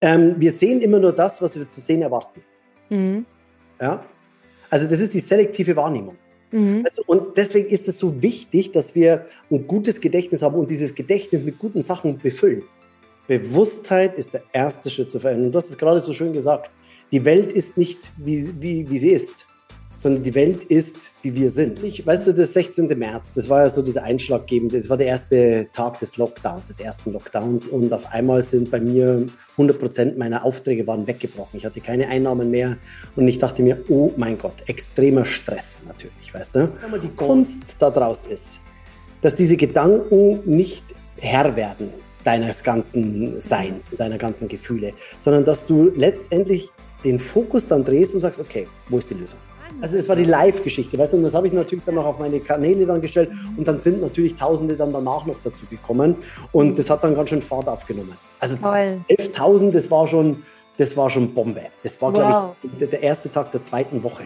Wir sehen immer nur das, was wir zu sehen erwarten. Mhm. Ja? Also das ist die selektive Wahrnehmung. Mhm. Also, und deswegen ist es so wichtig, dass wir ein gutes Gedächtnis haben und dieses Gedächtnis mit guten Sachen befüllen. Bewusstheit ist der erste Schritt zur Veränderung. Und du hast es gerade so schön gesagt. Die Welt ist nicht, wie sie ist, sondern die Welt ist, wie wir sind. Weißt du, das 16. März, das war ja so dieser einschlaggebende, das war der erste Tag des Lockdowns, des ersten Lockdowns. Und auf einmal sind bei mir 100% meiner Aufträge waren weggebrochen. Ich hatte keine Einnahmen mehr und ich dachte mir, oh mein Gott, extremer Stress natürlich, weißt du. Sag mal, die Kunst daraus ist, dass diese Gedanken nicht Herr werden deines ganzen Seins, deiner ganzen Gefühle, sondern dass du letztendlich den Fokus dann drehst und sagst, okay, wo ist die Lösung? Also es war die Live-Geschichte, weißt du, und das habe ich natürlich dann noch auf meine Kanäle dann gestellt und dann sind natürlich Tausende dann danach noch dazu gekommen und das hat dann ganz schön Fahrt aufgenommen. Also 11.000, das war schon Bombe. Das war, glaube ich, der erste Tag der zweiten Woche.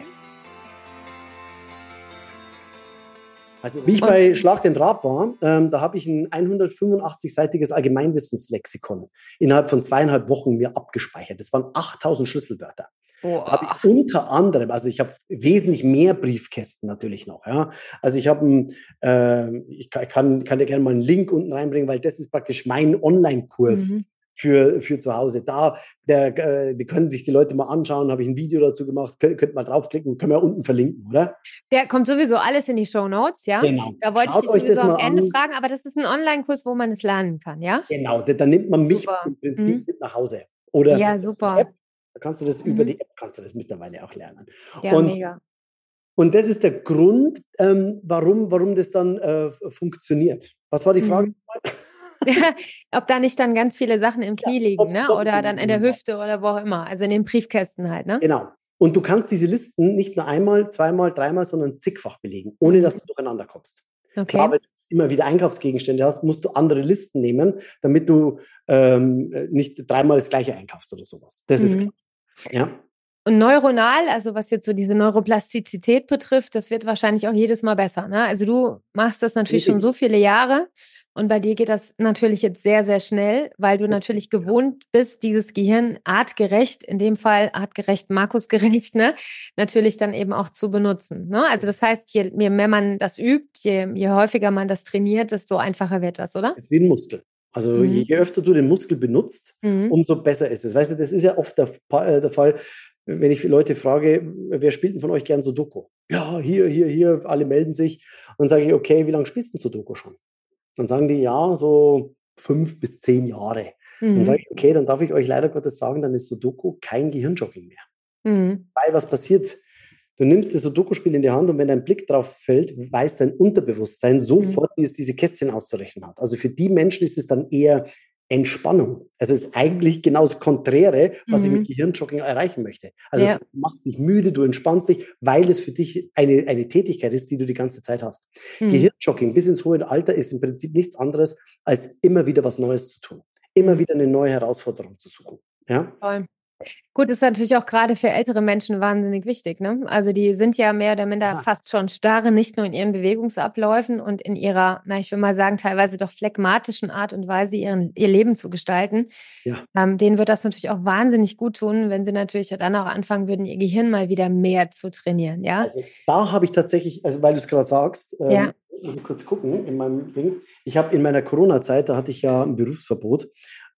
Also wie ich bei Schlag den Raab war, da habe ich ein 185-seitiges Allgemeinwissenslexikon innerhalb von 2,5 Wochen mir abgespeichert. Das waren 8.000 Schlüsselwörter. Da habe ich unter anderem, also ich habe wesentlich mehr Briefkästen natürlich noch. Ja? Also ich habe, ich kann dir gerne mal einen Link unten reinbringen, weil das ist praktisch mein Online-Kurs für zu Hause. Die können sich die Leute mal anschauen, habe ich ein Video dazu gemacht, könnt mal draufklicken, können wir unten verlinken, oder? Der kommt sowieso alles in die Shownotes, ja? Genau. Da wollte ich dich sowieso am Ende fragen, aber das ist ein Online-Kurs, wo man es lernen kann, ja? Genau, da nimmt man mich im Prinzip mit nach Hause. Oder ja, super. App, da kannst du das über die App kannst du das mittlerweile auch lernen. Ja, mega. Und das ist der Grund, warum das dann funktioniert. Was war die Frage? Ob da nicht dann ganz viele Sachen im Knie liegen, ne? Oder dann in der Hüfte oder wo auch immer. Also in den Briefkästen halt, ne? Genau. Und du kannst diese Listen nicht nur einmal, zweimal, dreimal, sondern zigfach belegen, ohne dass du durcheinander kommst. Okay. Klar, wenn du immer wieder Einkaufsgegenstände hast, musst du andere Listen nehmen, damit du nicht dreimal das gleiche einkaufst oder sowas. Das ist klar. Ja. Und neuronal, also was jetzt so diese Neuroplastizität betrifft, das wird wahrscheinlich auch jedes Mal besser, ne? Also du machst das natürlich schon so viele Jahre und bei dir geht das natürlich jetzt sehr, sehr schnell, weil du natürlich gewohnt bist, dieses Gehirn artgerecht, in dem Fall artgerecht, Markusgerecht, ne? Natürlich dann eben auch zu benutzen, ne? Also das heißt, je mehr man das übt, je häufiger man das trainiert, desto einfacher wird das, oder? Es ist wie ein Muskel. Also je öfter du den Muskel benutzt, umso besser ist es. Weißt du, das ist ja oft der Fall, wenn ich Leute frage, wer spielt denn von euch gern Sudoku? Ja, hier, alle melden sich. Und dann sage ich, okay, wie lange spielst du Sudoku schon? Dann sagen die, ja, so 5 bis 10 Jahre. Dann sage ich, okay, dann darf ich euch leider Gottes sagen, dann ist Sudoku kein Gehirnjogging mehr. Weil was passiert? Du nimmst das Sudoku-Spiel in die Hand und wenn dein Blick drauf fällt, weiß dein Unterbewusstsein sofort, wie es diese Kästchen auszurechnen hat. Also für die Menschen ist es dann eher Entspannung. Also es ist eigentlich genau das Konträre, was ich mit Gehirnjogging erreichen möchte. Also du machst dich müde, du entspannst dich, weil es für dich eine Tätigkeit ist, die du die ganze Zeit hast. Gehirnjogging bis ins hohe Alter ist im Prinzip nichts anderes, als immer wieder was Neues zu tun. Immer wieder eine neue Herausforderung zu suchen. Ja? Voll. Gut, ist natürlich auch gerade für ältere Menschen wahnsinnig wichtig, ne? Also die sind ja mehr oder minder fast schon starre, nicht nur in ihren Bewegungsabläufen und in ihrer, ich will mal sagen, teilweise doch phlegmatischen Art und Weise ihr Leben zu gestalten. Ja. Denen wird das natürlich auch wahnsinnig gut tun, wenn sie natürlich dann auch anfangen würden, ihr Gehirn mal wieder mehr zu trainieren, ja? Also da habe ich tatsächlich, also weil du es gerade sagst, muss ich kurz gucken in meinem Ding. Ich habe in meiner Corona-Zeit, da hatte ich ja ein Berufsverbot,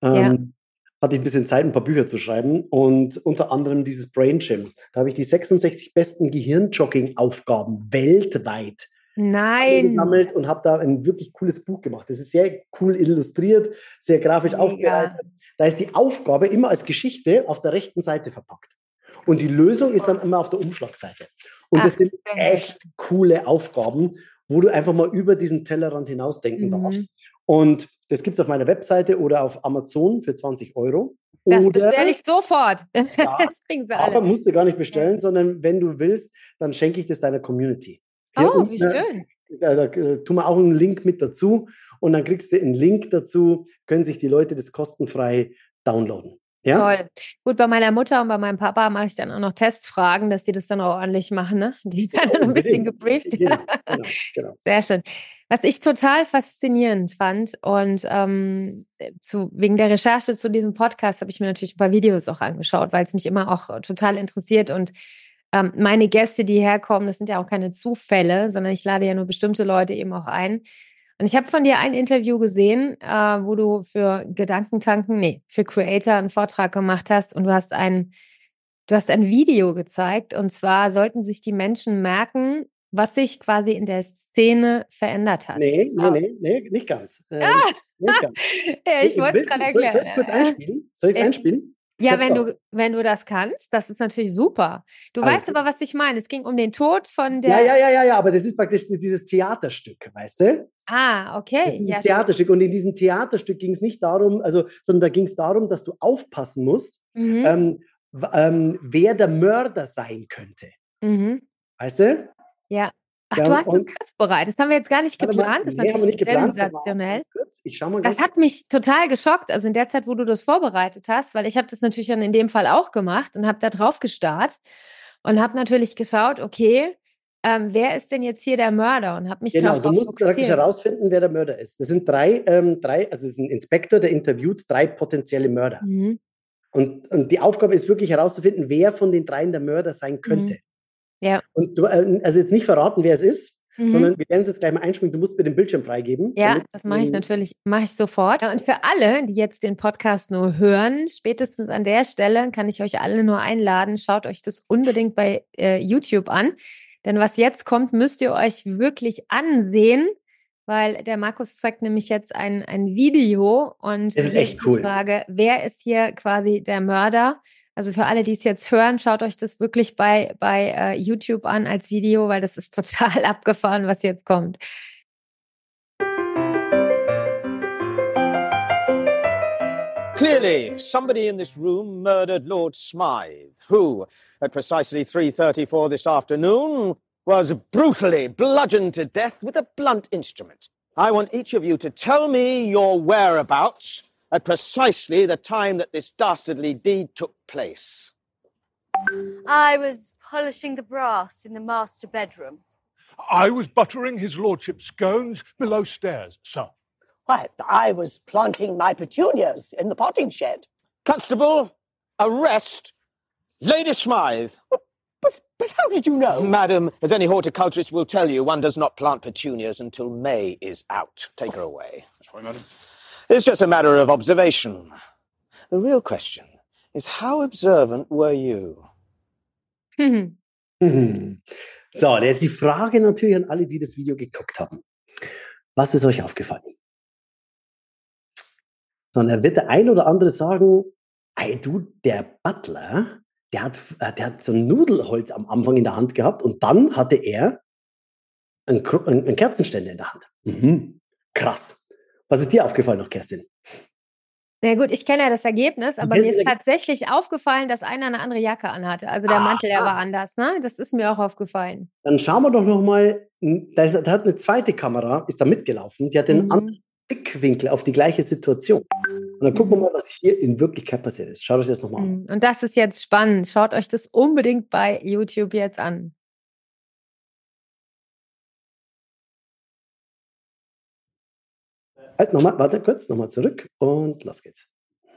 hatte ich ein bisschen Zeit, ein paar Bücher zu schreiben und unter anderem dieses Brain Gym. Da habe ich die 66 besten Gehirnjogging-Aufgaben weltweit gesammelt und habe da ein wirklich cooles Buch gemacht. Das ist sehr cool illustriert, sehr grafisch aufbereitet. Da ist die Aufgabe immer als Geschichte auf der rechten Seite verpackt. Und die Lösung ist dann immer auf der Umschlagseite. Und das sind echt coole Aufgaben, wo du einfach mal über diesen Tellerrand hinausdenken darfst. Und das gibt es auf meiner Webseite oder auf Amazon für 20 €. Das bestelle ich sofort. Das kriegen sie alle. Aber musst du gar nicht bestellen, sondern wenn du willst, dann schenke ich das deiner Community. Wie schön. Da tun wir auch einen Link mit dazu und dann kriegst du einen Link dazu, können sich die Leute das kostenfrei downloaden. Ja? Toll. Gut, bei meiner Mutter und bei meinem Papa mache ich dann auch noch Testfragen, dass die das dann auch ordentlich machen, ne? Die werden dann ein bisschen Unbedingt. gebrieft. Genau. Sehr schön. Was ich total faszinierend fand und wegen der Recherche zu diesem Podcast habe ich mir natürlich ein paar Videos auch angeschaut, weil es mich immer auch total interessiert und meine Gäste, die herkommen, das sind ja auch keine Zufälle, sondern ich lade ja nur bestimmte Leute eben auch ein. Und ich habe von dir ein Interview gesehen, wo du für für Creator einen Vortrag gemacht hast und du hast ein Video gezeigt. Und zwar sollten sich die Menschen merken, was sich quasi in der Szene verändert hat. Nee, nicht ganz. Nicht ganz. Ja, ich wollte es gerade erklären. Soll ich es kurz einspielen? Soll ich es einspielen? Ja, wenn du das kannst, das ist natürlich super. Du weißt aber, was ich meine. Es ging um den Tod von der. Ja, aber das ist praktisch dieses Theaterstück, weißt du? Ah, okay. Dieses Theaterstück. Und in diesem Theaterstück ging es nicht darum, sondern da ging es darum, dass du aufpassen musst, wer der Mörder sein könnte. Weißt du? Ja. Ach, du hast das griffbereit. Das haben wir jetzt gar nicht geplant. Das ist natürlich sensationell. Ich schau mal das hat mich total geschockt, also in der Zeit, wo du das vorbereitet hast, weil ich habe das natürlich dann in dem Fall auch gemacht und habe da drauf gestarrt und habe natürlich geschaut, okay, wer ist denn jetzt hier der Mörder? Und habe mich Genau, du musst praktisch herausfinden, wer der Mörder ist. Das sind drei, also es ist ein Inspektor, der interviewt 3 potenzielle Mörder. Und die Aufgabe ist wirklich herauszufinden, wer von den 3 der Mörder sein könnte. Ja. Und du, also jetzt nicht verraten, wer es ist, sondern wir werden es jetzt gleich mal einspringen. Du musst mir den Bildschirm freigeben. Ja, das mache ich natürlich, mache ich sofort. Und für alle, die jetzt den Podcast nur hören, spätestens an der Stelle kann ich euch alle nur einladen, schaut euch das unbedingt bei YouTube an. Denn was jetzt kommt, müsst ihr euch wirklich ansehen, weil der Markus zeigt nämlich jetzt ein Video und das ist echt cool. Die Frage, wer ist hier quasi der Mörder? Also für alle, die es jetzt hören, schaut euch das wirklich bei YouTube an als Video, weil das ist total abgefahren, was jetzt kommt. Clearly, somebody in this room murdered Lord Smythe, who, at precisely 3:34 this afternoon, was brutally bludgeoned to death with a blunt instrument. I want each of you to tell me your whereabouts at precisely the time that this dastardly deed took place. I was polishing the brass in the master bedroom. I was buttering his lordship's scones below stairs, sir. Why, I was planting my petunias in the potting shed. Constable, arrest Lady Smythe. But how did you know? Madam, as any horticulturist will tell you, one does not plant petunias until May is out. Take her away. Sorry, madam. It's just a matter of observation. The real question is, how observant were you? So, jetzt die Frage natürlich an alle, die das Video geguckt haben. Was ist euch aufgefallen? Sondern wird der ein oder andere sagen, ey du, der Butler, der hat so ein Nudelholz am Anfang in der Hand gehabt und dann hatte er einen Kerzenständer in der Hand. Krass. Was ist dir aufgefallen noch, Kerstin? Na gut, ich kenne ja das Ergebnis, aber mir ist tatsächlich aufgefallen, dass einer eine andere Jacke anhatte. Also der Mantel, der war anders, ne? Das ist mir auch aufgefallen. Dann schauen wir doch noch mal, da hat eine zweite Kamera, ist da mitgelaufen, die hat einen anderen Blickwinkel auf die gleiche Situation. Und dann gucken wir mal, was hier in Wirklichkeit passiert ist. Schaut euch das nochmal an. Und das ist jetzt spannend. Schaut euch das unbedingt bei YouTube jetzt an. Halt nochmal, warte kurz, nochmal zurück und los geht's.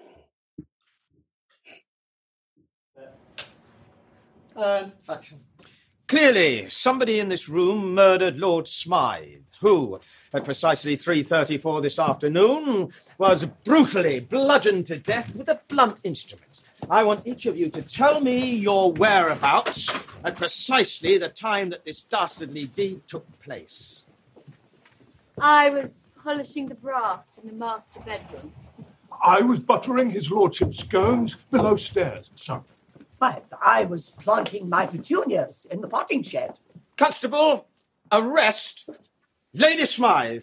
Action. Clearly, somebody in this room murdered Lord Smythe, who, at precisely 3:34 this afternoon, was brutally bludgeoned to death with a blunt instrument. I want each of you to tell me your whereabouts at precisely the time that this dastardly deed took place. I was polishing the brass in the master bedroom. I was buttering his lordship's scones below stairs, sir. Why, I was planting my petunias in the potting shed. Constable, arrest Lady Smythe.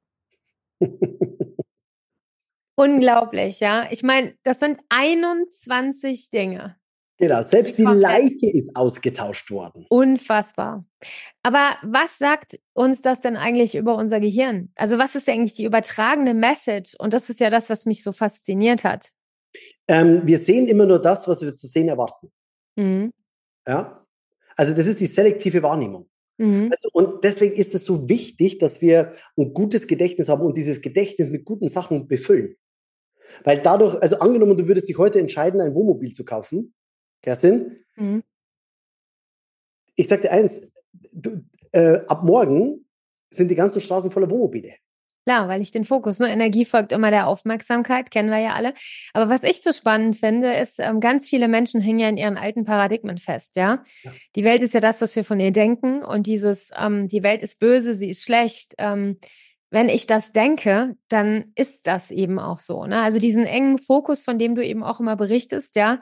Unglaublich, ja. Ich meine, das sind 21 Dinge. Genau, selbst die Leiche ist ausgetauscht worden. Unfassbar. Aber was sagt uns das denn eigentlich über unser Gehirn? Also was ist eigentlich die übertragene Message? Und das ist ja das, was mich so fasziniert hat. Wir sehen immer nur das, was wir zu sehen erwarten. Mhm. Ja? Also das ist die selektive Wahrnehmung. Mhm. Also, und deswegen ist es so wichtig, dass wir ein gutes Gedächtnis haben und dieses Gedächtnis mit guten Sachen befüllen. Weil dadurch, also angenommen, du würdest dich heute entscheiden, ein Wohnmobil zu kaufen, Kerstin, Mhm. ich sag dir eins, ab morgen sind die ganzen Straßen voller Wohnmobile. Klar, weil ich den Fokus, ne? Energie folgt immer der Aufmerksamkeit, kennen wir ja alle. Aber was ich so spannend finde, ist, ganz viele Menschen hängen ja in ihren alten Paradigmen fest, ja? Ja. Die Welt ist ja das, was wir von ihr denken und dieses, die Welt ist böse, sie ist schlecht. Wenn ich das denke, dann ist das eben auch so, ne? Also diesen engen Fokus, von dem du eben auch immer berichtest, ja,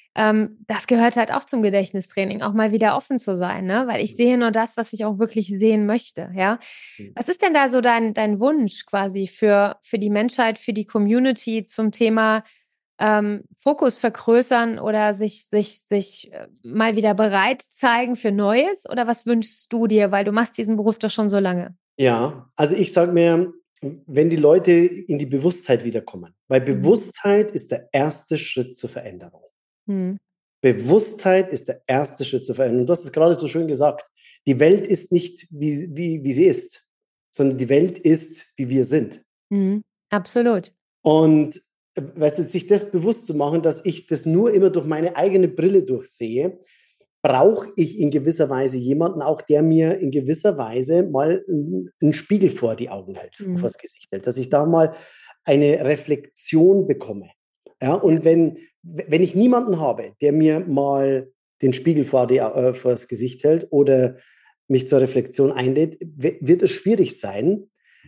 das gehört halt auch zum Gedächtnistraining, auch mal wieder offen zu sein, ne? Weil ich sehe nur das, was ich auch wirklich sehen möchte, ja? Was ist denn da so dein Wunsch quasi für die Menschheit, für die Community zum Thema Fokus vergrößern oder sich mal wieder bereit zeigen für Neues? Oder was wünschst du dir? Weil du machst diesen Beruf doch schon so lange. Ja, also ich sage mir, wenn die Leute in die Bewusstheit wiederkommen, weil Bewusstheit ist der erste Schritt zur Veränderung. Mhm. Bewusstheit ist der erste Schritt zur Veränderung. Und du hast es gerade so schön gesagt. Die Welt ist nicht, wie sie ist, sondern die Welt ist, wie wir sind. Mhm. Absolut. Und weißt du, sich das bewusst zu machen, dass ich das nur immer durch meine eigene Brille durchsehe, brauche ich in gewisser Weise jemanden auch, der mir in gewisser Weise mal einen Spiegel vor die Augen hält, vor das Gesicht hält, dass ich da mal eine Reflexion bekomme. Ja, und wenn ich niemanden habe, der mir mal den Spiegel vor das Gesicht hält oder mich zur Reflexion einlädt, wird es schwierig sein,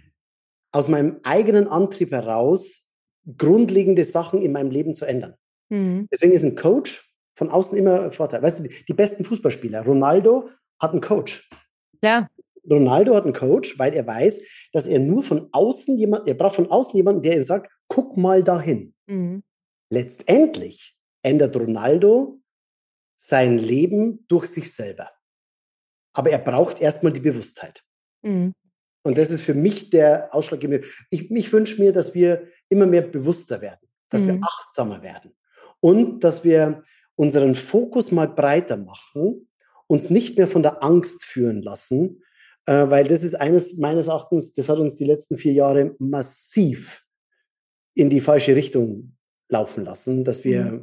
aus meinem eigenen Antrieb heraus grundlegende Sachen in meinem Leben zu ändern. Mhm. Deswegen ist ein Coach von außen immer ein Vorteil. Weißt du, die besten Fußballspieler, Ronaldo hat einen Coach. Ja. Ronaldo hat einen Coach, weil er weiß, dass er nur von außen er braucht von außen jemanden, der ihm sagt, guck mal dahin. Mhm. Letztendlich ändert Ronaldo sein Leben durch sich selber. Aber er braucht erstmal die Bewusstheit. Mhm. Und das ist für mich der ausschlaggebende. Ich wünsche mir, dass wir immer mehr bewusster werden, dass wir achtsamer werden und dass wir unseren Fokus mal breiter machen, uns nicht mehr von der Angst führen lassen, weil das ist eines meines Erachtens, das hat uns die letzten 4 Jahre massiv in die falsche Richtung laufen lassen, dass wir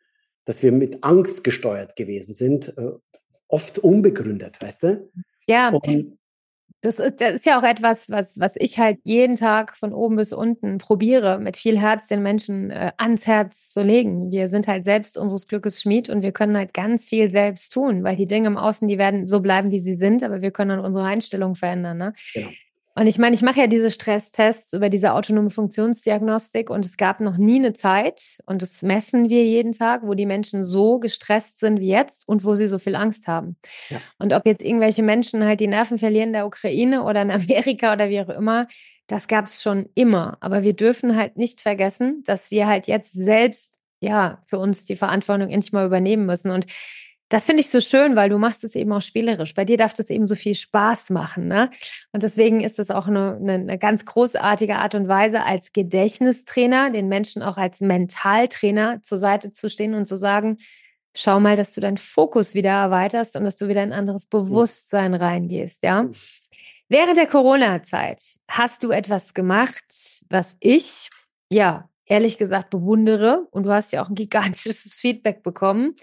mit Angst gesteuert gewesen sind, oft unbegründet, weißt du? Ja. Und Das ist ja auch etwas, was ich halt jeden Tag von oben bis unten probiere, mit viel Herz den Menschen ans Herz zu legen. Wir sind halt selbst unseres Glückes Schmied und wir können halt ganz viel selbst tun, weil die Dinge im Außen, die werden so bleiben, wie sie sind, aber wir können dann unsere Einstellung verändern. Ne? genau. Und ich meine, ich mache ja diese Stresstests über diese autonome Funktionsdiagnostik und es gab noch nie eine Zeit, und das messen wir jeden Tag, wo die Menschen so gestresst sind wie jetzt und wo sie so viel Angst haben. Ja. Und ob jetzt irgendwelche Menschen halt die Nerven verlieren in der Ukraine oder in Amerika oder wie auch immer, das gab es schon immer. Aber wir dürfen halt nicht vergessen, dass wir halt jetzt selbst ja für uns die Verantwortung endlich mal übernehmen müssen. Und das finde ich so schön, weil du machst es eben auch spielerisch. Bei dir darf das eben so viel Spaß machen, ne? Und deswegen ist es auch eine ganz großartige Art und Weise, als Gedächtnistrainer den Menschen auch als Mentaltrainer zur Seite zu stehen und zu sagen, schau mal, dass du deinen Fokus wieder erweiterst und dass du wieder in ein anderes Bewusstsein reingehst, ja? Während der Corona-Zeit hast du etwas gemacht, was ich, ja, ehrlich gesagt bewundere. Und du hast ja auch ein gigantisches Feedback bekommen.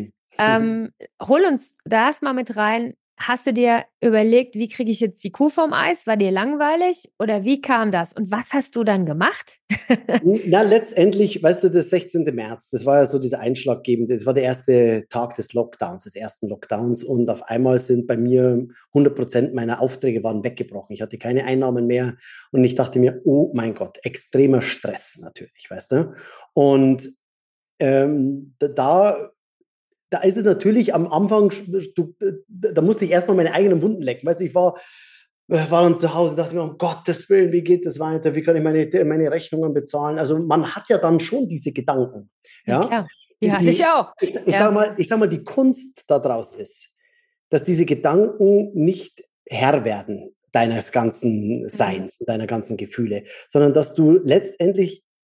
Hol uns da erstmal mit rein. Hast du dir überlegt, wie kriege ich jetzt die Kuh vom Eis? War dir langweilig oder wie kam das? Und was hast du dann gemacht? Na, letztendlich, weißt du, das 16. März, das war ja so dieser einschlaggebende, das war der erste Tag des Lockdowns, des ersten Lockdowns, und auf einmal sind bei mir 100% meiner Aufträge waren weggebrochen. Ich hatte keine Einnahmen mehr und ich dachte mir, oh mein Gott, extremer Stress natürlich, weißt du. Und da ist es natürlich am Anfang, da musste ich erstmal meine eigenen Wunden lecken. Weißt du, ich war dann zu Hause und dachte mir, um Gottes Willen, wie geht das weiter? Wie kann ich meine Rechnungen bezahlen? Also man hat ja dann schon diese Gedanken. Ja, klar. Die hatte ich auch. Ich sag mal, die Kunst daraus ist, dass diese Gedanken nicht Herr werden deines ganzen Seins, deiner ganzen Gefühle, sondern dass du letztendlich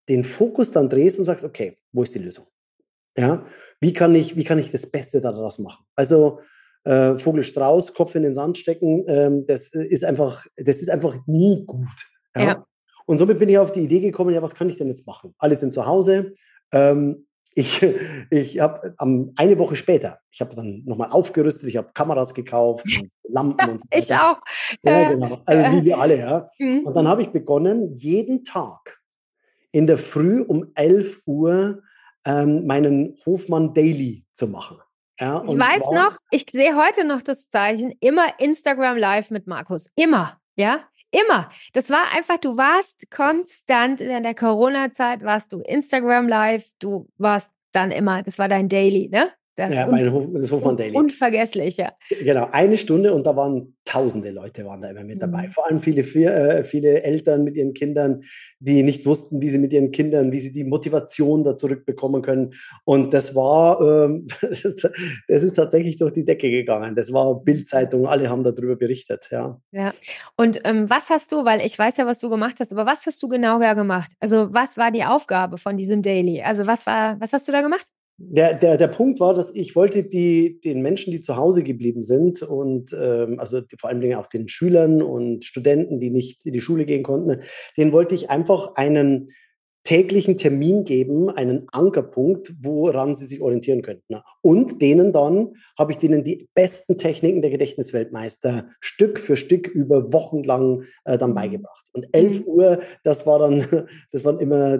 den Fokus dann drehst und sagst, okay, wo ist die Lösung? Ja, wie kann ich das Beste daraus machen? Also Vogel Strauß, Kopf in den Sand stecken, das ist einfach nie gut. Ja? Ja. Und somit bin ich auf die Idee gekommen, ja, was kann ich denn jetzt machen? Alle sind zu Hause. Ich habe eine Woche später, ich habe dann nochmal aufgerüstet, ich habe Kameras gekauft und Lampen und so weiter. Ich auch. Ja, genau. Also wie wir alle, ja. Mhm. Und dann habe ich begonnen, jeden Tag in der Früh um 11 Uhr meinen Hofmann Daily zu machen. Ja, Ich weiß noch, ich sehe heute noch das Zeichen, immer Instagram Live mit Markus. Immer, ja? Immer. Das war einfach, du warst konstant in der Corona-Zeit, warst du Instagram Live, du warst dann immer, das war dein Daily, ne? Das Hofmann Daily. Unvergesslich, ja. Genau, eine Stunde und da waren tausende Leute waren da immer mit dabei. Vor allem viele Eltern mit ihren Kindern, die nicht wussten, wie sie mit ihren Kindern, wie sie die Motivation da zurückbekommen können. Und das war, das ist tatsächlich durch die Decke gegangen. Das war Bild-Zeitung, alle haben darüber berichtet, ja. Ja. Und was hast du, weil ich weiß ja, was du gemacht hast, aber was hast du genau gemacht? Also was war die Aufgabe von diesem Daily? Also was hast du da gemacht? Der Punkt war, dass ich wollte den Menschen, die zu Hause geblieben sind und also vor allen Dingen auch den Schülern und Studenten, die nicht in die Schule gehen konnten, denen wollte ich einfach einen täglichen Termin geben, einen Ankerpunkt, woran sie sich orientieren könnten. Und habe ich denen die besten Techniken der Gedächtnisweltmeister Stück für Stück über Wochen lang dann beigebracht. Und 11 Uhr, das war immer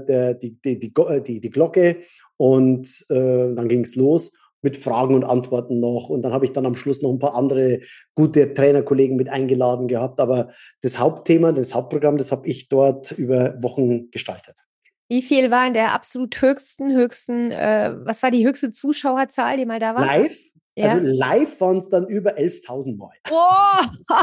die Glocke und dann ging es los mit Fragen und Antworten noch. Und dann habe ich dann am Schluss noch ein paar andere gute Trainerkollegen mit eingeladen gehabt. Aber das Hauptthema, das Hauptprogramm, das habe ich dort über Wochen gestaltet. Wie viel war in der absolut höchsten, was war die höchste Zuschauerzahl, die mal da war? Live? Ja. Also live waren es dann über 11.000 Mal. Oh!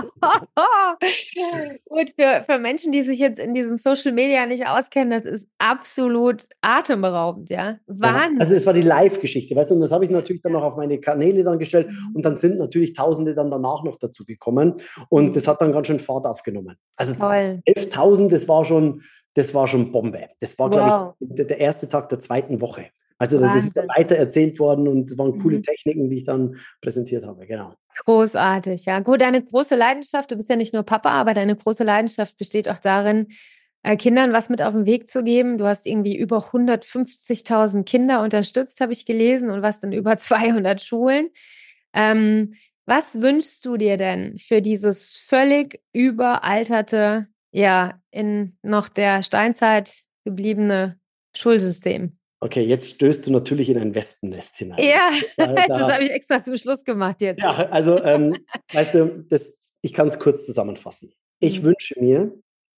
Gut, für Menschen, die sich jetzt in diesem Social Media nicht auskennen, das ist absolut atemberaubend, ja. Wahnsinn. Ja, also es war die Live-Geschichte, weißt du, und das habe ich natürlich dann noch auf meine Kanäle dann gestellt und dann sind natürlich Tausende dann danach noch dazu gekommen und das hat dann ganz schön Fahrt aufgenommen. Also 11.000, das war schon Bombe. Das war, glaube ich, der erste Tag der zweiten Woche. Also das ist dann weiter erzählt worden und es waren coole Techniken, die ich dann präsentiert habe, genau. Großartig, ja. Gut, deine große Leidenschaft, du bist ja nicht nur Papa, aber deine große Leidenschaft besteht auch darin, Kindern was mit auf den Weg zu geben. Du hast irgendwie über 150.000 Kinder unterstützt, habe ich gelesen, und warst in über 200 Schulen. Was wünschst du dir denn für dieses völlig überalterte, ja, in noch der Steinzeit gebliebene Schulsystem? Okay, jetzt stößt du natürlich in ein Wespennest hinein. Ja, das habe ich extra zum Schluss gemacht jetzt. Ja, also, weißt du, ich kann es kurz zusammenfassen. Ich wünsche mir,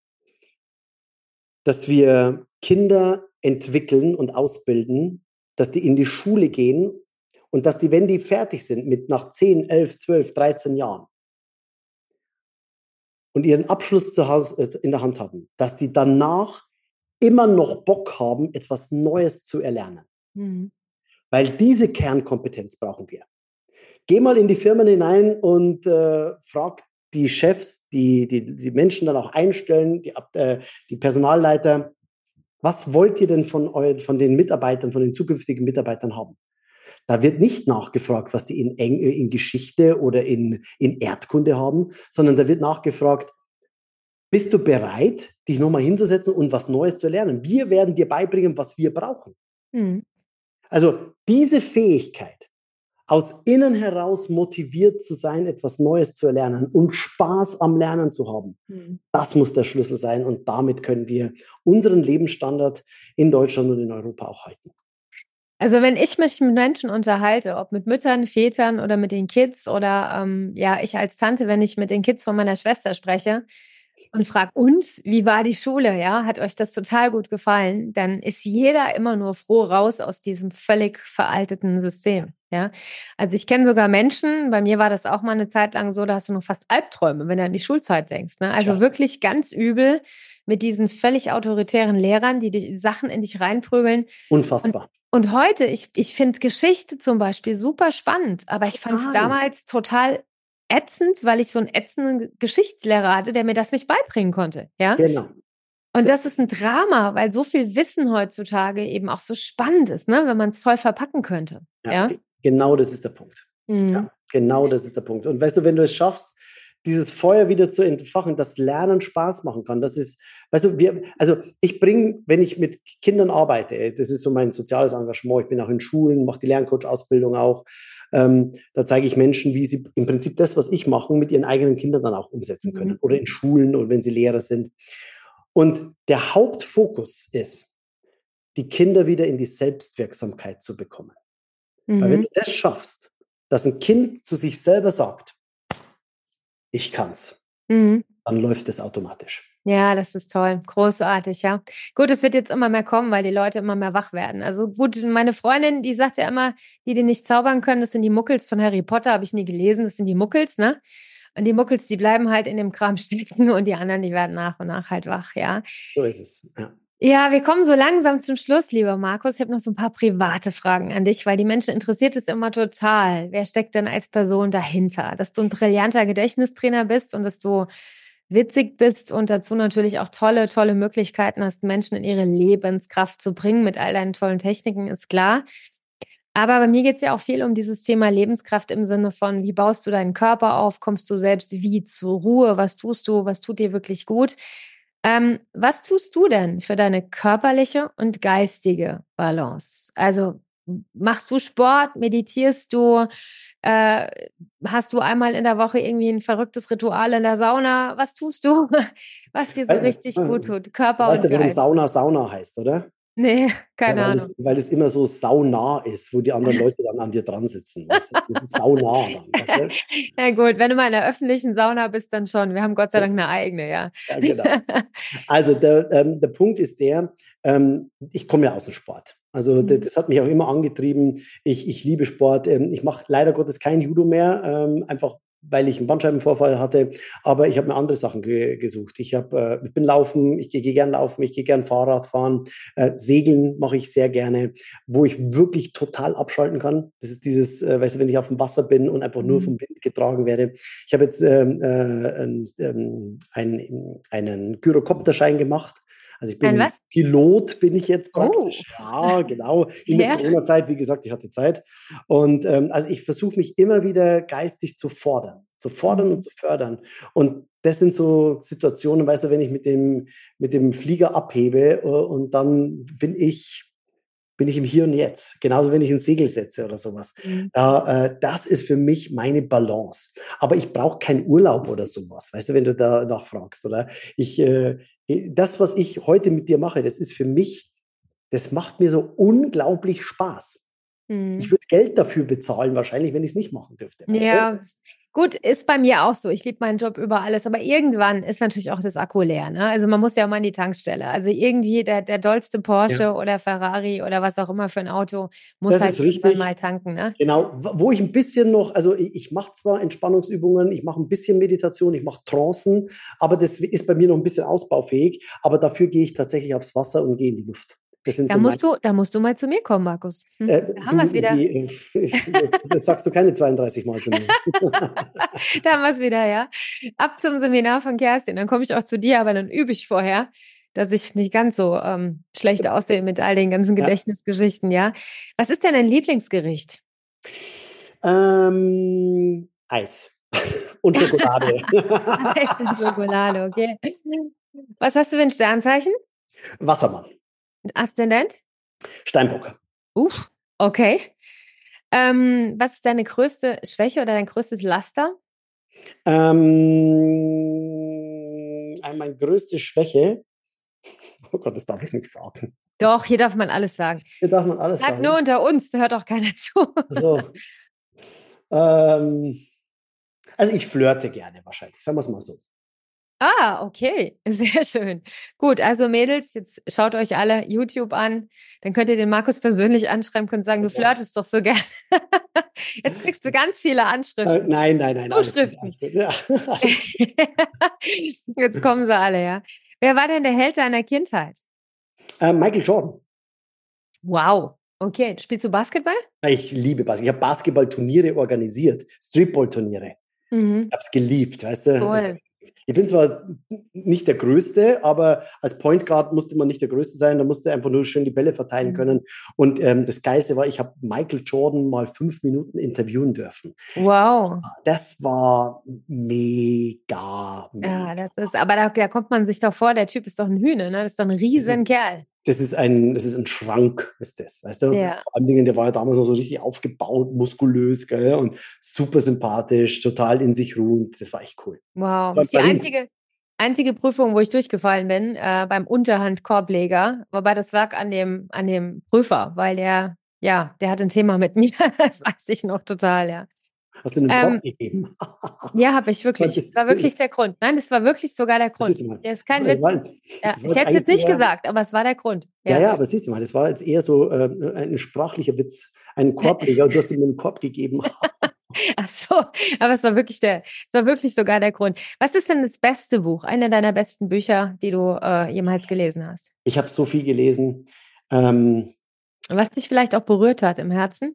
dass wir Kinder entwickeln und ausbilden, dass die in die Schule gehen und dass die, wenn die fertig sind, nach 10, 11, 12, 13 Jahren und ihren Abschluss in der Hand haben, dass die danach immer noch Bock haben, etwas Neues zu erlernen. Weil diese Kernkompetenz brauchen wir. Geh mal in die Firmen hinein und frag die Chefs, die Menschen dann auch einstellen, die Personalleiter, was wollt ihr denn von den Mitarbeitern, von den zukünftigen Mitarbeitern haben? Da wird nicht nachgefragt, was die in Geschichte oder in Erdkunde haben, sondern da wird nachgefragt, bist du bereit, dich nochmal hinzusetzen und was Neues zu lernen? Wir werden dir beibringen, was wir brauchen. Also diese Fähigkeit, aus innen heraus motiviert zu sein, etwas Neues zu erlernen und Spaß am Lernen zu haben, das muss der Schlüssel sein. Und damit können wir unseren Lebensstandard in Deutschland und in Europa auch halten. Also wenn ich mich mit Menschen unterhalte, ob mit Müttern, Vätern oder mit den Kids oder ich als Tante, wenn ich mit den Kids von meiner Schwester spreche und frage, wie war die Schule? Ja, hat euch das total gut gefallen? Dann ist jeder immer nur froh raus aus diesem völlig veralteten System. Ja, also ich kenne sogar Menschen, bei mir war das auch mal eine Zeit lang so, da hast du noch fast Albträume, wenn du an die Schulzeit denkst. Ne? Also wirklich ganz übel mit diesen völlig autoritären Lehrern, die die Sachen in dich reinprügeln. Unfassbar. Und heute, ich finde Geschichte zum Beispiel super spannend, aber ich fand es damals total ätzend, weil ich so einen ätzenden Geschichtslehrer hatte, der mir das nicht beibringen konnte. Ja? Genau. Und das ist ein Drama, weil so viel Wissen heutzutage eben auch so spannend ist, ne? Wenn man es toll verpacken könnte. Ja? Genau das ist der Punkt. Mhm. Ja, genau das ist der Punkt. Und weißt du, wenn du es schaffst, dieses Feuer wieder zu entfachen, dass Lernen Spaß machen kann, das ist, weißt du, ich bringe, wenn ich mit Kindern arbeite, das ist so mein soziales Engagement, ich bin auch in Schulen, mache die Lerncoach-Ausbildung auch, da zeige ich Menschen, wie sie im Prinzip das, was ich mache, mit ihren eigenen Kindern dann auch umsetzen können. Oder in Schulen oder wenn sie Lehrer sind. Und der Hauptfokus ist, die Kinder wieder in die Selbstwirksamkeit zu bekommen. Weil wenn du das schaffst, dass ein Kind zu sich selber sagt, ich kann's, dann läuft das automatisch. Ja, das ist toll. Großartig, ja. Gut, es wird jetzt immer mehr kommen, weil die Leute immer mehr wach werden. Also gut, meine Freundin, die sagt ja immer, die nicht zaubern können, das sind die Muckels von Harry Potter, habe ich nie gelesen, das sind die Muckels, ne? Und die Muckels, die bleiben halt in dem Kram stecken und die anderen, die werden nach und nach halt wach, ja. So ist es, ja. Ja, wir kommen so langsam zum Schluss, lieber Markus. Ich habe noch so ein paar private Fragen an dich, weil die Menschen interessiert es immer total. Wer steckt denn als Person dahinter? Dass du ein brillanter Gedächtnistrainer bist und dass du witzig bist und dazu natürlich auch tolle, tolle Möglichkeiten hast, Menschen in ihre Lebenskraft zu bringen mit all deinen tollen Techniken, ist klar. Aber bei mir geht es ja auch viel um dieses Thema Lebenskraft im Sinne von, wie baust du deinen Körper auf? Kommst du selbst wie zur Ruhe? Was tust du? Was tut dir wirklich gut? Was tust du denn für deine körperliche und geistige Balance? Also machst du Sport, meditierst du, hast du einmal in der Woche irgendwie ein verrücktes Ritual in der Sauna? Was tust du, was dir so richtig gut tut? Körper Weißt und du, warum Geist. Sauna heißt, oder? Nee, keine Ahnung. Weil das immer so saunah ist, wo die anderen Leute dann an dir dran sitzen. Weißt du? Das ist saunah dann, weißt du? Ja gut, wenn du mal in der öffentlichen Sauna bist, dann schon. Wir haben Gott sei Dank eine eigene, ja. Ja, genau. Also der Punkt ist der, ich komme ja aus dem Sport. Also das hat mich auch immer angetrieben. Ich liebe Sport. Ich mache leider Gottes kein Judo mehr, einfach weil ich einen Bandscheibenvorfall hatte. Aber ich habe mir andere Sachen gesucht. Ich bin laufen, ich gehe gern laufen, ich gehe gern Fahrrad fahren. Segeln mache ich sehr gerne, wo ich wirklich total abschalten kann. Das ist dieses, weißt du, wenn ich auf dem Wasser bin und einfach nur vom Wind getragen werde. Ich habe jetzt einen Gyrokopterschein gemacht. Also ich bin Pilot, bin ich jetzt praktisch. Oh. Ja, genau. In der Corona-Zeit, wie gesagt, ich hatte Zeit. Und also ich versuche mich immer wieder geistig zu fordern und zu fördern. Und das sind so Situationen, weißt du, wenn ich mit dem Flieger abhebe und dann bin ich im Hier und Jetzt. Genauso, wenn ich ein Segel setze oder sowas. Das ist für mich meine Balance. Aber ich brauche keinen Urlaub oder sowas. Weißt du, wenn du da nachfragst. Oder das, was ich heute mit dir mache, das ist für mich, das macht mir so unglaublich Spaß. Ich würde Geld dafür bezahlen, wahrscheinlich, wenn ich es nicht machen dürfte. Ja, gut, ist bei mir auch so. Ich liebe meinen Job über alles, aber irgendwann ist natürlich auch das Akku leer. Ne? Also man muss ja auch mal in die Tankstelle. Also irgendwie der dollste Porsche oder Ferrari oder was auch immer für ein Auto muss halt irgendwann mal tanken. Ne? Genau, wo ich ein bisschen noch, also ich mache zwar Entspannungsübungen, ich mache ein bisschen Meditation, ich mache Trancen, aber das ist bei mir noch ein bisschen ausbaufähig. Aber dafür gehe ich tatsächlich aufs Wasser und gehe in die Luft. Da musst du mal zu mir kommen, Markus. Da haben wir es wieder. Das sagst du keine 32 Mal zu mir. Da haben wir es wieder, ja. Ab zum Seminar von Kerstin. Dann komme ich auch zu dir, aber dann übe ich vorher, dass ich nicht ganz so schlecht aussehe mit all den ganzen Gedächtnisgeschichten, ja. Was ist denn dein Lieblingsgericht? Eis und Schokolade. Eis und Schokolade, okay. Was hast du für ein Sternzeichen? Wassermann. Aszendent? Steinbock. Okay. Was ist deine größte Schwäche oder dein größtes Laster? Meine größte Schwäche. Oh Gott, das darf ich nicht sagen. Doch, hier darf man alles sagen. Hier darf man alles sagen. Nur unter uns, da hört auch keiner zu. Also ich flirte gerne wahrscheinlich, sagen wir es mal so. Okay, sehr schön. Gut, also Mädels, jetzt schaut euch alle YouTube an, dann könnt ihr den Markus persönlich anschreiben und sagen, du flirtest doch so gern. Jetzt kriegst du ganz viele Anschriften. Nein. Zuschriften. Ja. Jetzt kommen sie alle, ja. Wer war denn der Held deiner Kindheit? Michael Jordan. Wow. Okay, spielst du Basketball? Ich liebe Basketball. Ich habe Basketballturniere organisiert, Streetball-Turniere. Ich habe es geliebt, weißt du. Cool. Ich bin zwar nicht der Größte, aber als Point Guard musste man nicht der Größte sein, da musste einfach nur schön die Bälle verteilen können. Und das Geilste war, ich habe Michael Jordan mal 5 Minuten interviewen dürfen. Wow. Das war mega. Ja, aber da kommt man sich doch vor, der Typ ist doch ein Hühner, ne? Das ist doch ein Riesenkerl. Das ist ein Schrank, ist das. Weißt du? Ja. Vor allem, der war ja damals noch so richtig aufgebaut, muskulös, gell? Und super sympathisch, total in sich ruhend. Das war echt cool. Wow. Das ist die einzige Prüfung, wo ich durchgefallen bin, beim Unterhand-Korbleger. Wobei das lag an dem Prüfer, weil der hat ein Thema mit mir. Das weiß ich noch total, ja. Hast du einen Korb gegeben? Ja, habe ich wirklich. Das war wirklich der Grund. Nein, das war wirklich sogar der Grund. Der ist kein Witz. Ich hätte es jetzt nicht gesagt, aber es war der Grund. Ja, aber siehst du mal, das war jetzt eher so ein sprachlicher Witz. Einen Korbleger und du hast ihm einen Korb gegeben. Ach so, aber es war wirklich sogar der Grund. Was ist denn das beste Buch, eine deiner besten Bücher, die du jemals gelesen hast? Ich habe so viel gelesen. Was dich vielleicht auch berührt hat im Herzen?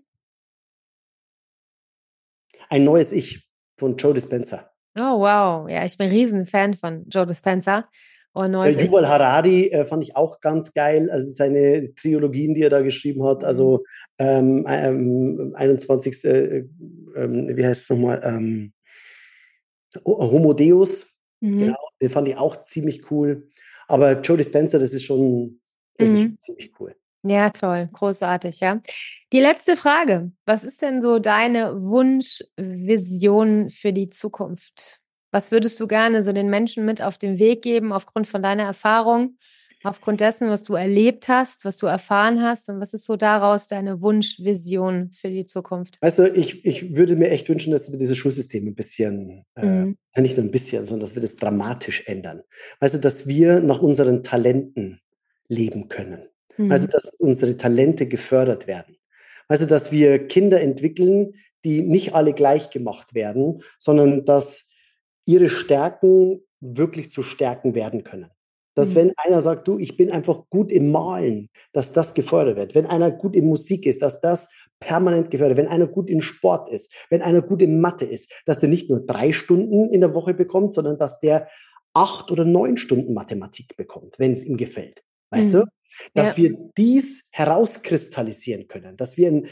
Ein neues Ich von Joe Dispenza. Oh, wow. Ja, ich bin ein Riesenfan von Joe Dispenza. Und Yuval Harari fand ich auch ganz geil. Also seine Trilogien, die er da geschrieben hat. Also 21. Wie heißt es nochmal? Homo Deus. Genau, den fand ich auch ziemlich cool. Aber Joe Dispenza, das ist schon ziemlich cool. Ja, toll, großartig, ja. Die letzte Frage. Was ist denn so deine Wunschvision für die Zukunft? Was würdest du gerne so den Menschen mit auf den Weg geben, aufgrund von deiner Erfahrung, aufgrund dessen, was du erlebt hast, was du erfahren hast? Und was ist so daraus deine Wunschvision für die Zukunft? Weißt du, ich würde mir echt wünschen, dass wir dieses Schulsystem ein bisschen, nicht nur ein bisschen, sondern dass wir das dramatisch ändern. Weißt du, dass wir nach unseren Talenten leben können. Also, dass unsere Talente gefördert werden. Also, dass wir Kinder entwickeln, die nicht alle gleich gemacht werden, sondern dass ihre Stärken wirklich zu Stärken werden können. Dass wenn einer sagt, du, ich bin einfach gut im Malen, dass das gefördert wird. Wenn einer gut in Musik ist, dass das permanent gefördert wird. Wenn einer gut in Sport ist, wenn einer gut in Mathe ist, dass der nicht nur 3 Stunden in der Woche bekommt, sondern dass der 8 oder 9 Stunden Mathematik bekommt, wenn es ihm gefällt. Weißt du? Dass wir dies herauskristallisieren können, dass wir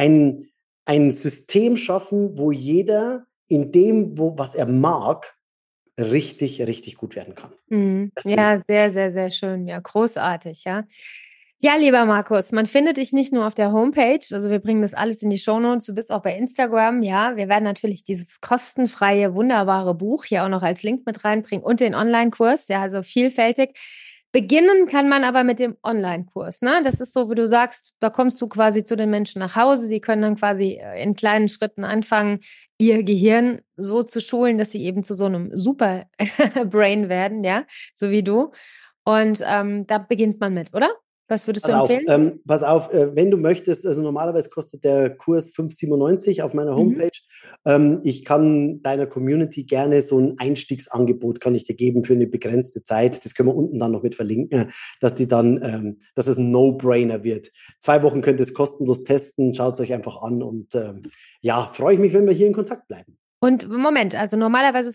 ein System schaffen, wo jeder in dem, was er mag, richtig, richtig gut werden kann. Ja, sehr, sehr, sehr schön. Ja, großartig, ja. Ja, lieber Markus, man findet dich nicht nur auf der Homepage, also wir bringen das alles in die Shownotes, du bist auch bei Instagram, ja. Wir werden natürlich dieses kostenfreie, wunderbare Buch hier auch noch als Link mit reinbringen und den Online-Kurs, ja, also vielfältig. Beginnen kann man aber mit dem Online-Kurs, ne? Das ist so, wie du sagst, da kommst du quasi zu den Menschen nach Hause. Sie können dann quasi in kleinen Schritten anfangen, ihr Gehirn so zu schulen, dass sie eben zu so einem Super-Brain werden, ja, so wie du. Und da beginnt man mit, oder? Was würdest du empfehlen? Pass auf, wenn du möchtest, also normalerweise kostet der Kurs 5,97 auf meiner Homepage. Ich kann deiner Community gerne so ein Einstiegsangebot kann ich dir geben für eine begrenzte Zeit. Das können wir unten dann noch mit verlinken, dass die dann, dass es ein No-Brainer wird. 2 Wochen könnt ihr es kostenlos testen. Schaut es euch einfach an und freue ich mich, wenn wir hier in Kontakt bleiben. Und Moment, also normalerweise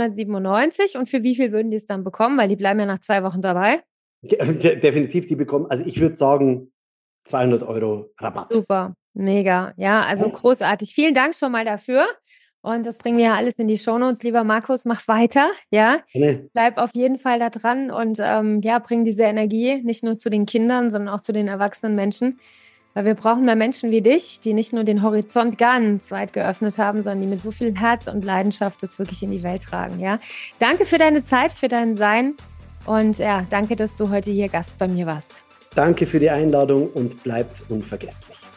597 und für wie viel würden die es dann bekommen? Weil die bleiben ja nach 2 Wochen dabei. Definitiv, die bekommen, also ich würde sagen, 200 € Rabatt. Super, mega. Ja, also großartig. Vielen Dank schon mal dafür. Und das bringen wir ja alles in die Shownotes. Lieber Markus, mach weiter, ja. Bleib auf jeden Fall da dran und bring diese Energie nicht nur zu den Kindern, sondern auch zu den erwachsenen Menschen. Weil wir brauchen mehr Menschen wie dich, die nicht nur den Horizont ganz weit geöffnet haben, sondern die mit so viel Herz und Leidenschaft das wirklich in die Welt tragen, ja. Danke für deine Zeit, für dein Sein. Und ja, danke, dass du heute hier Gast bei mir warst. Danke für die Einladung und bleibt unvergesslich.